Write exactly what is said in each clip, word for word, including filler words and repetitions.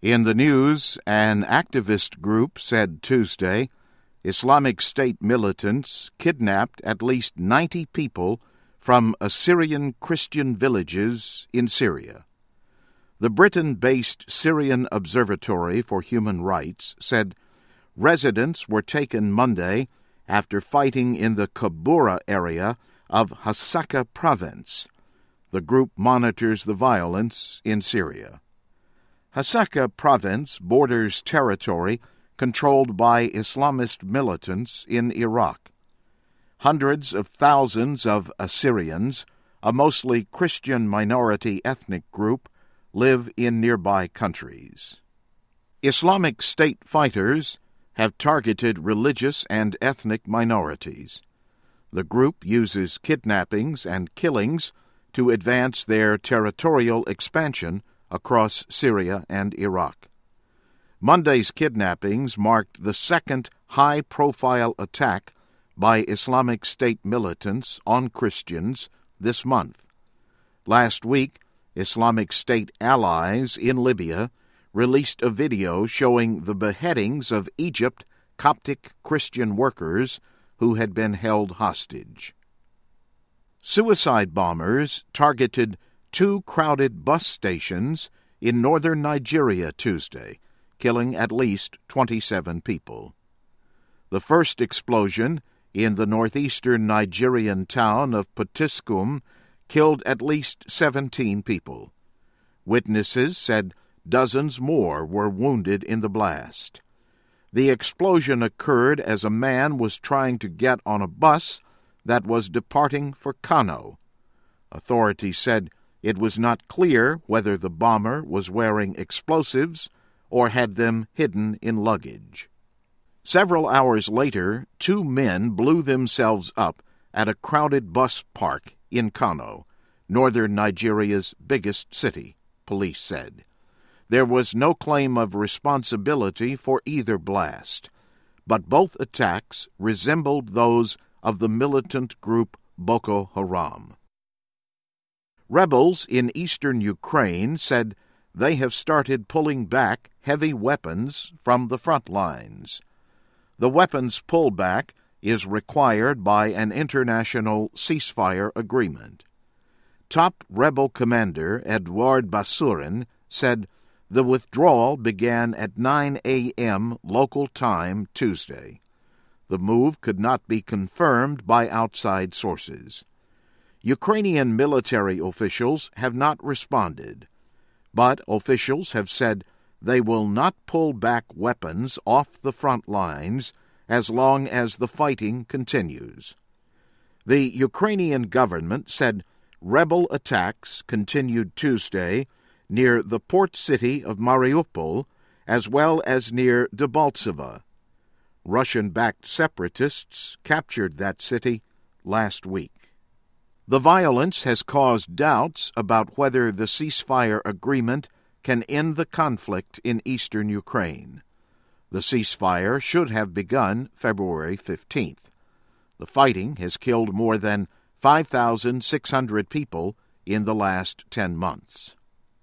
In the news, an activist group said Tuesday Islamic State militants kidnapped at least ninety people from Assyrian Christian villages in Syria. The Britain-based Syrian Observatory for Human Rights said residents were taken Monday after fighting in the Kabura area of Hasaka province. The group monitors the violence in Syria. Hasaka province borders territory controlled by Islamist militants in Iraq. Hundreds of thousands of Assyrians, a mostly Christian minority ethnic group, live in nearby countries. Islamic State fighters have targeted religious and ethnic minorities. The group uses kidnappings and killings to advance their territorial expansion across Syria and Iraq. Monday's kidnappings marked the second high-profile attack by Islamic State militants on Christians this month. Last week, Islamic State allies in Libya released a video showing the beheadings of Egypt Coptic Christian workers who had been held hostage. Suicide bombers targeted two crowded bus stations in northern Nigeria Tuesday, killing at least twenty-seven people. The first explosion in the northeastern Nigerian town of Potiskum killed at least seventeen people. Witnesses said dozens more were wounded in the blast. The explosion occurred as a man was trying to get on a bus that was departing for Kano. Authorities said it was not clear whether the bomber was wearing explosives or had them hidden in luggage. Several hours later, two men blew themselves up at a crowded bus park in Kano, northern Nigeria's biggest city, police said. There was no claim of responsibility for either blast, but both attacks resembled those of the militant group Boko Haram. Rebels in eastern Ukraine said they have started pulling back heavy weapons from the front lines. The weapons pullback is required by an international ceasefire agreement. Top rebel commander Edouard Basurin said the withdrawal began at nine a.m. local time Tuesday. The move could not be confirmed by outside sources. Ukrainian military officials have not responded, but officials have said they will not pull back weapons off the front lines as long as the fighting continues. The Ukrainian government said rebel attacks continued Tuesday near the port city of Mariupol as well as near Debaltseve. Russian-backed separatists captured that city last week. The violence has caused doubts about whether the ceasefire agreement can end the conflict in eastern Ukraine. The ceasefire should have begun February fifteenth. The fighting has killed more than five thousand six hundred people in the last ten months.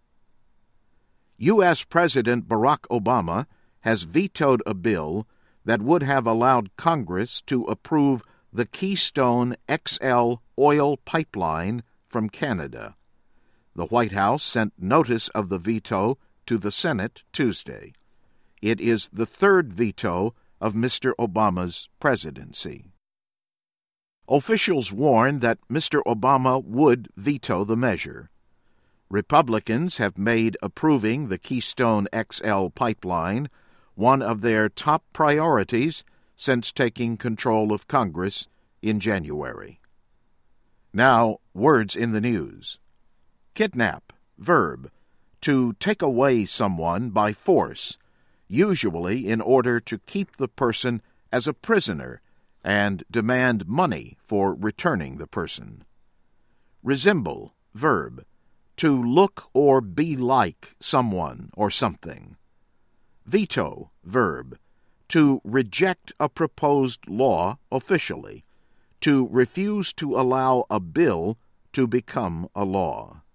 U S. President Barack Obama has vetoed a bill that would have allowed Congress to approve the Keystone X L oil pipeline from Canada. The White House sent notice of the veto to the Senate Tuesday. It is the third veto of Mister Obama's presidency. Officials warn that Mister Obama would veto the measure. Republicans have made approving the Keystone X L pipeline one of their top priorities since taking control of Congress in January. Now, words in the news. Kidnap, verb, to take away someone by force, usually in order to keep the person as a prisoner and demand money for returning the person. Resemble, verb, to look or be like someone or something. Veto, verb, to reject a proposed law officially, to refuse to allow a bill to become a law.